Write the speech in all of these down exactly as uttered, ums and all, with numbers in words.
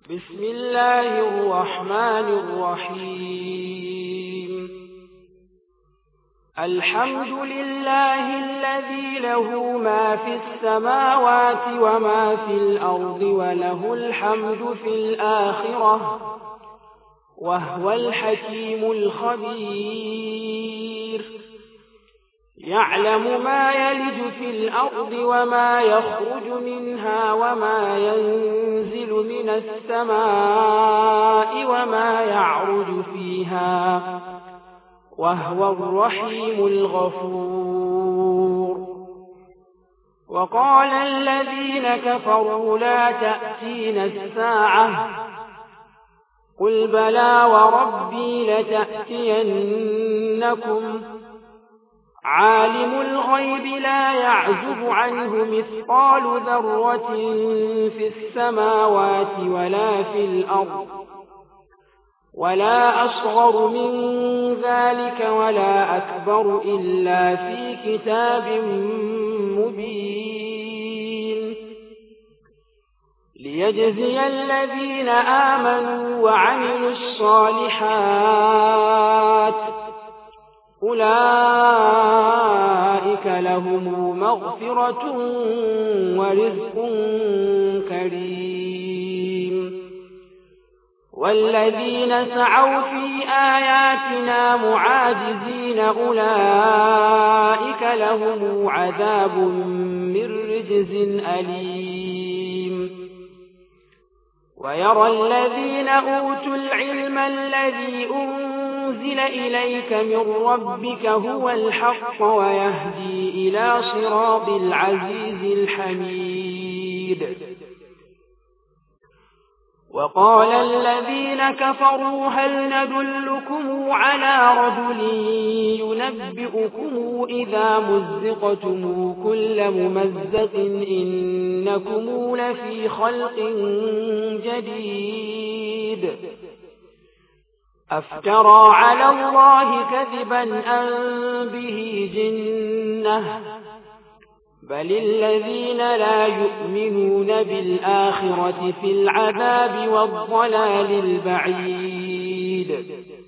بسم الله الرحمن الرحيم الحمد لله الذي له ما في السماوات وما في الأرض وله الحمد في الآخرة وهو الحكيم الخبير يعلم ما يلج في الأرض وما يخرج منها وما ينزل من السماء وما يعرج فيها وهو الرحيم الغفور وقال الذين كفروا لا تأتينا الساعة قل بلى وربي لتأتينكم عالم الغيب لا يعزب عنه مثقال ذرة في السماوات ولا في الأرض ولا أصغر من ذلك ولا أكبر إلا في كتاب مبين ليجزي الذين آمنوا وعملوا الصالحات أولئك لهم مغفرة ورزق كريم والذين سعوا في آياتنا معاجزين أولئك لهم عذاب من رجز أليم ويرى الذين أوتوا العلم الذي أنزل إليك من ربك هو الحق ويهدي إلى صراط العزيز الحميد وقال الذين كفروا هل ندلكم على رجل ينبئكم إذا مزقتم كل ممزق إنكم لفي خلق جديد أفترى على الله كذبا أم به جنة بل الذين لا يؤمنون بالآخرة في العذاب والضلال البعيد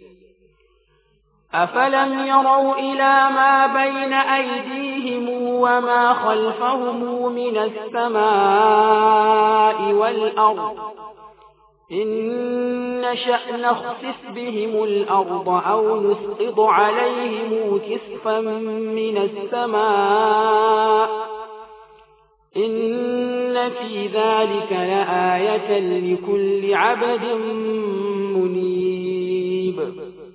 أفلم يروا إلى ما بين أيديهم وما خلفهم من السماء والأرض إن نشأ نخسف بهم الأرض أو نسقط عليهم كسفا من السماء إن في ذلك لآية لكل عبد منيب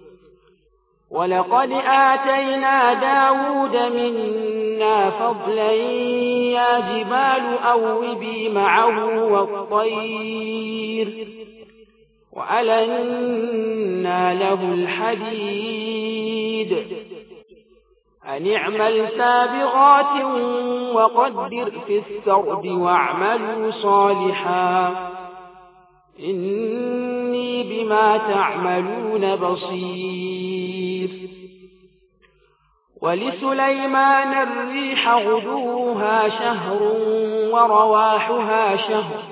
ولقد آتينا داود منا فضلا يا جبال أوبي معه والطير وألنا له الحديد أن اعمل سابغات وقدر في السرد واعملوا صالحا إني بما تعملون بصير ولسليمان الريح غدوها شهر ورواحها شهر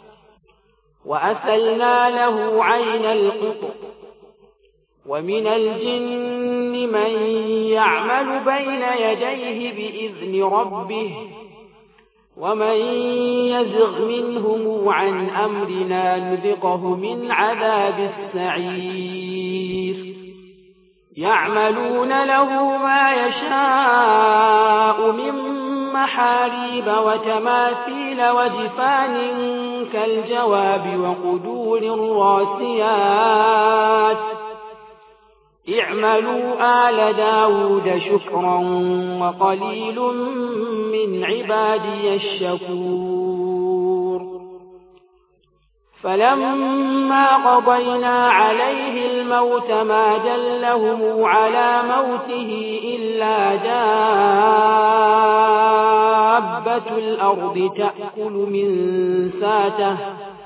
وأسلنا له عين القطر ومن الجن من يعمل بين يديه بإذن ربه ومن يزغ منهم عن أمرنا نذقه من عذاب السعير يعملون له ما يشاء من محاريب وتماثيل وجفان كالجواب وقدور الراسيات اعملوا آل داود شكرا وقليل من عبادي الشكور فلما قضينا عليه الموت ما دلهم على موته إلا دابة الأرض تأكل من ساته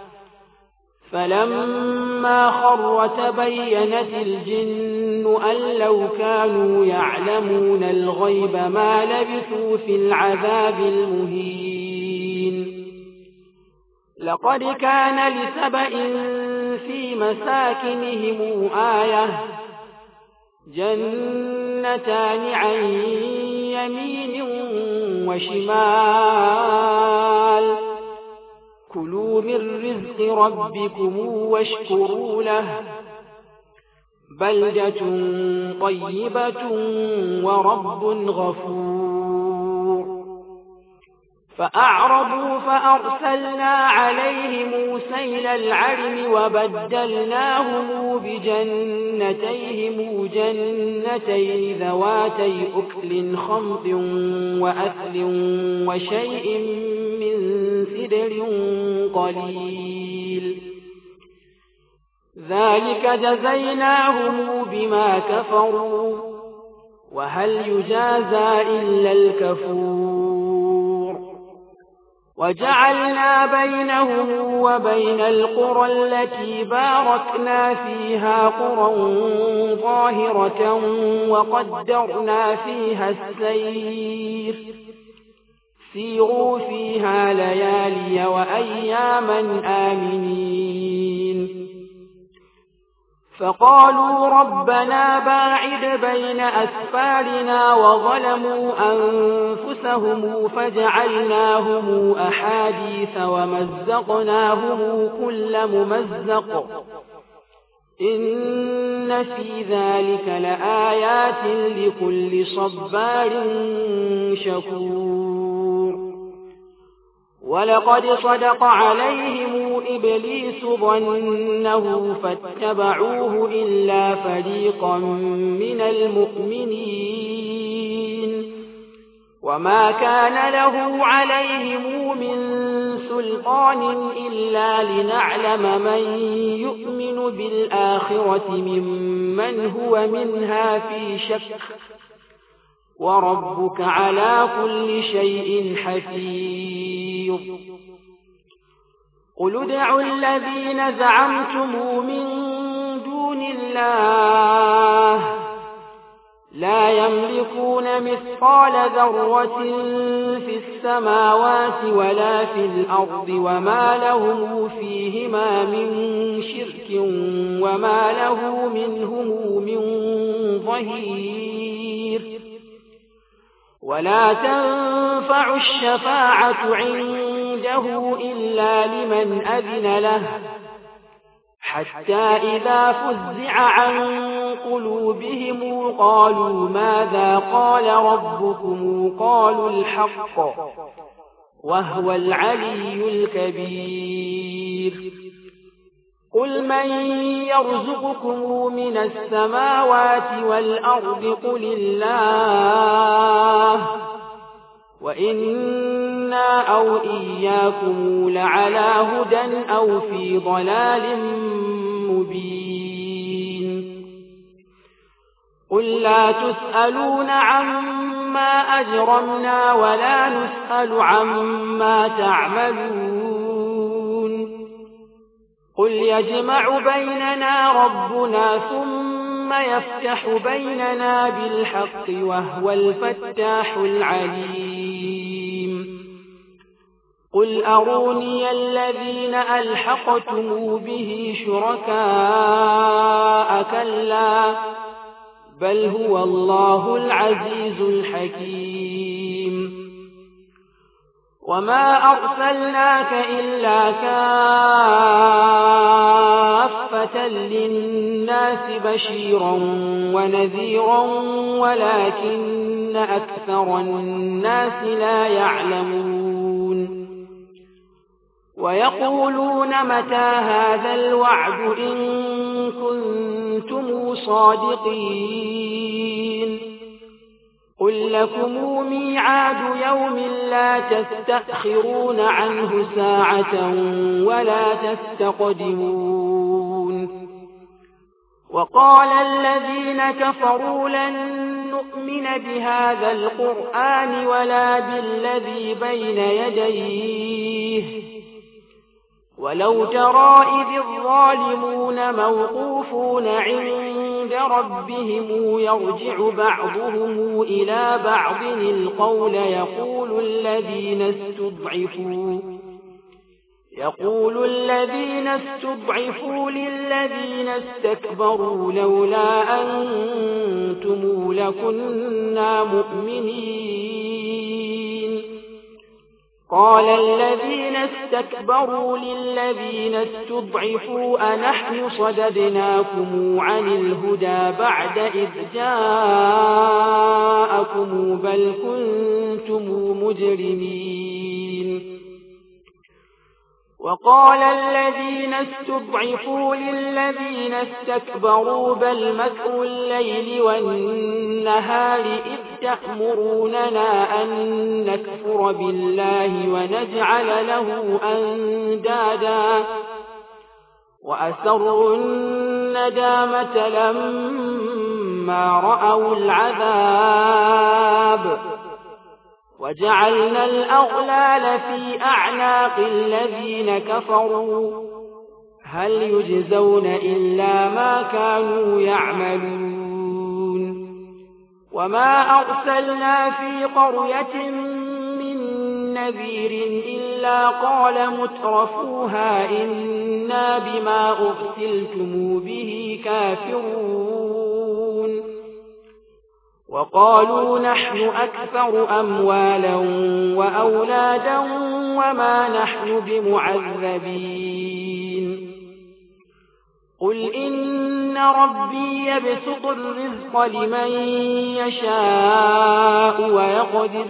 فلما خر تبينت الجن أن لو كانوا يعلمون الغيب ما لبثوا في العذاب المهين لقد كان لسبإ في مساكنهم آية جنتان عن يمين وشمال كلوا من رزق ربكم واشكروا له بلدة طيبة ورب غفور فأعرضوا فأرسلنا عليهم سيل العرم وبدلناهم بجنتيهم جنتين ذواتي أكل خمط وأثل وشيء من سدر قليل ذلك جزيناهم بما كفروا وهل يجازى إلا الكفور وجعلنا بينهم وبين القرى التي باركنا فيها قرى ظاهرة وقدرنا فيها السير سيروا فيها ليالي وأياما آمنين فقالوا ربنا باعد بين أسفارنا وظلموا أنفسهم فجعلناهم أحاديث ومزقناهم كل ممزق إن في ذلك لآيات لكل صبار شكور ولقد صدق عليهم إبليس ظنه فاتبعوه إلا فريقا من المؤمنين وما كان له عليهم من سلطان إلا لنعلم من يؤمن بالآخرة ممن هو منها في شك وربك على كل شيء حفيظ قل ادعوا الذين زعمتم من دون الله لا يملكون مثقال ذرة في السماوات ولا في الأرض وما لهم فيهما من شرك وما له منهم من ظهير ولا تنفع الشفاعة عنده إلا لمن أذن له حتى إذا فزع عن قلوبهم قالوا ماذا قال ربكم قالوا الحق وهو العلي الكبير قل من يرزقكم من السماوات والأرض قل الله وإنا أو إياكم لعلى هدى أو في ضلال مبين قل لا تسألون عما أجرمنا ولا نسأل عما تعملون قل يجمع بيننا ربنا ثم يفتح بيننا بالحق وهو الفتاح العليم قل أروني الذين ألحقتم به شركاء كلا بل هو الله العزيز الحكيم وما أرسلناك إلا كافة للناس بشيرا ونذيرا ولكن أكثر الناس لا يعلمون ويقولون متى هذا الوعد إن كنتم صادقين قل لكم ميعاد يوم لا تستأخرون عنه ساعة ولا تستقدمون وقال الذين كفروا لن نؤمن بهذا القرآن ولا بالذي بين يديه ولو ترى إذ الظالمون موقوفون عند ربهم يرجع بعضهم إلى بعض القول يقول الذين استضعفوا يقول الذين استضعفوا للذين استكبروا لولا أنتم لكنا مؤمنين قال الذين استكبروا للذين استضعفوا أنحن صددناكم عن الهدى بعد إذ جاءكم بل كنتم مجرمين وقال الذين استضعفوا للذين استكبروا بل مكر الليل والنهار إذ تأمروننا أن نكفر بالله ونجعل له أندادا وأسروا الندامة لما رأوا العذاب وجعلنا الأغلال في أعناق الذين كفروا هل يجزون إلا ما كانوا يعملون وما أرسلنا في قرية من نذير إلا قال مترفوها إنا بما أرسلتم به كافرون وقالوا نحن أكثر أموالا وأولادا وما نحن بمعذبين قل إن ربي يبسط الرزق لمن يشاء ويقدر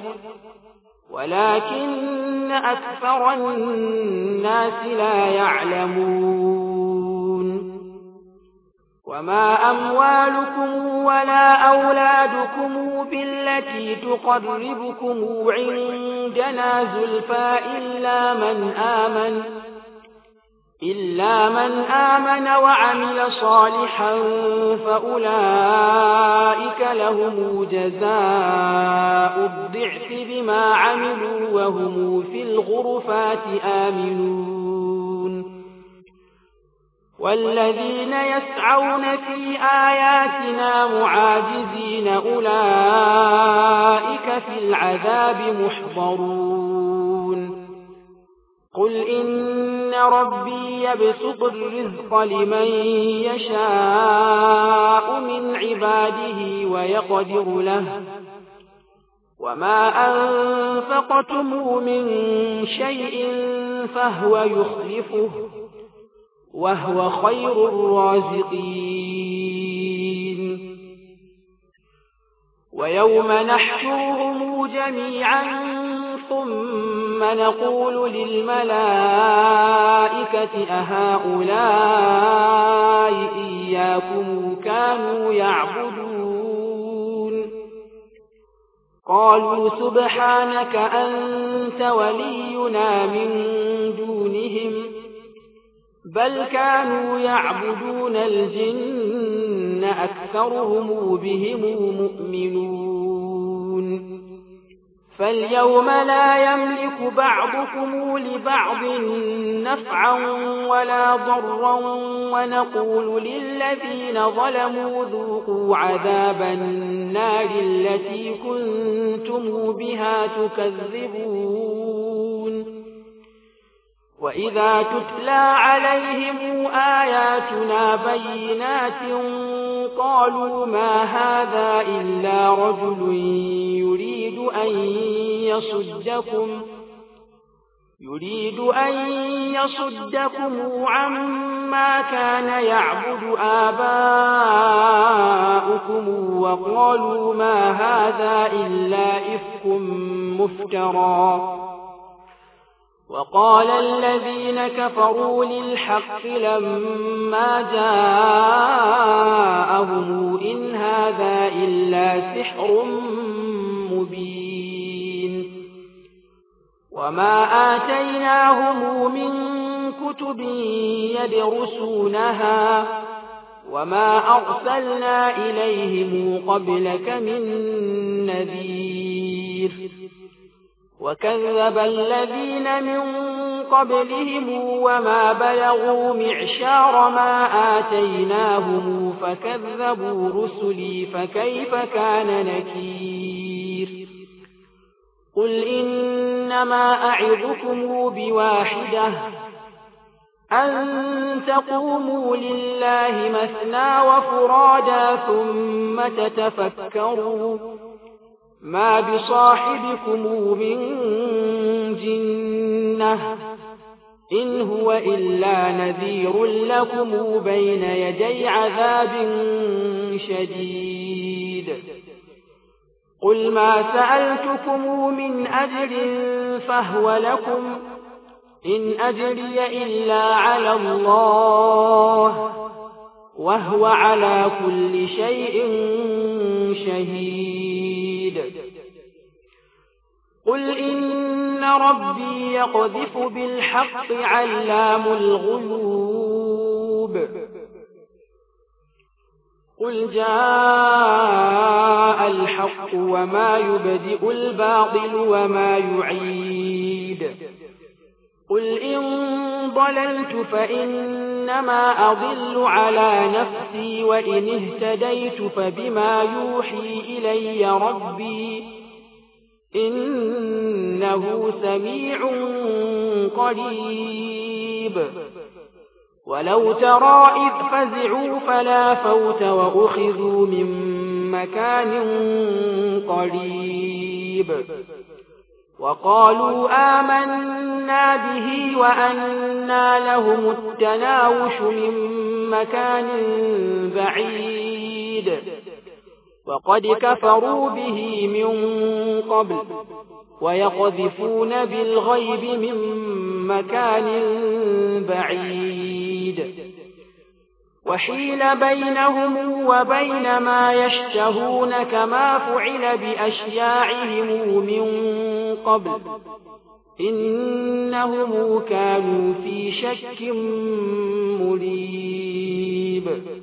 ولكن أكثر الناس لا يعلمون وما أموالكم ولا أولادكم بالتي تقربكم عندنا زلفى إلا من آمن إلا من آمن وعمل صالحا فأولئك لهم جزاء الضعف بما عملوا وهم في الغرفات آمنون والذين يسعون في آياتنا معاجزين أولئك في العذاب محضرون قل إن ربي يبسط الرزق لمن يشاء من عباده ويقدر له وما أنفقتم من شيء فهو يخلفه وهو خير الرازقين ويوم نحشرهم جميعا ثم نقول للملائكة أهؤلاء إياكم كانوا يعبدون قالوا سبحانك أنت ولينا من دونهم بل كانوا يعبدون الجن أكثرهم بهم مؤمنون فاليوم لا يملك بعضكم لبعض نفعا ولا ضرا ونقول للذين ظلموا ذوقوا عذاب النار التي كنتم بها تكذبون وإذا تتلى عليهم آياتنا بينات قالوا ما هذا إلا رجل يريد أن يصدكم يريد أن يصدكم عما كان يعبد آباؤكم وقالوا ما هذا إلا إفك مفترى وقال الذين كفروا للحق لما جاءهم إن هذا إلا سحر مبين وما آتيناهم من كتب يدرسونها وما أرسلنا إليهم قبلك من نذير وكذب الذين من قبلهم وما بلغوا معشار ما آتيناهم فكذبوا رسلي فكيف كان نكير قل إنما أعظكم بواحدة أن تقوموا لله مثنى وفرادا ثم تتفكروا ما بصاحبكم من جنة إن هو إلا نذير لكم بين يدي عذاب شديد قل ما سألتكم من أجر فهو لكم إن أجري إلا على الله وهو على كل شيء شهيد قل إن ربي يقذف بالحق علام الغيوب قل جاء الحق وما يبدئ الباطل وما يعيد قل إن ضللت فإنما أضل على نفسي وإن اهتديت فبما يوحي إلي ربي إنه سميع قريب ولو ترى إذ فزعوا فلا فوت وأخذوا من مكان قريب وقالوا آمنا به وأنى لهم التناوش من مكان بعيد وقد كفروا به من قبل ويقذفون بالغيب من مكان بعيد وحيل بينهم وبين ما يشتهون كما فعل بأشياعهم من قبل إنهم كانوا في شك مريب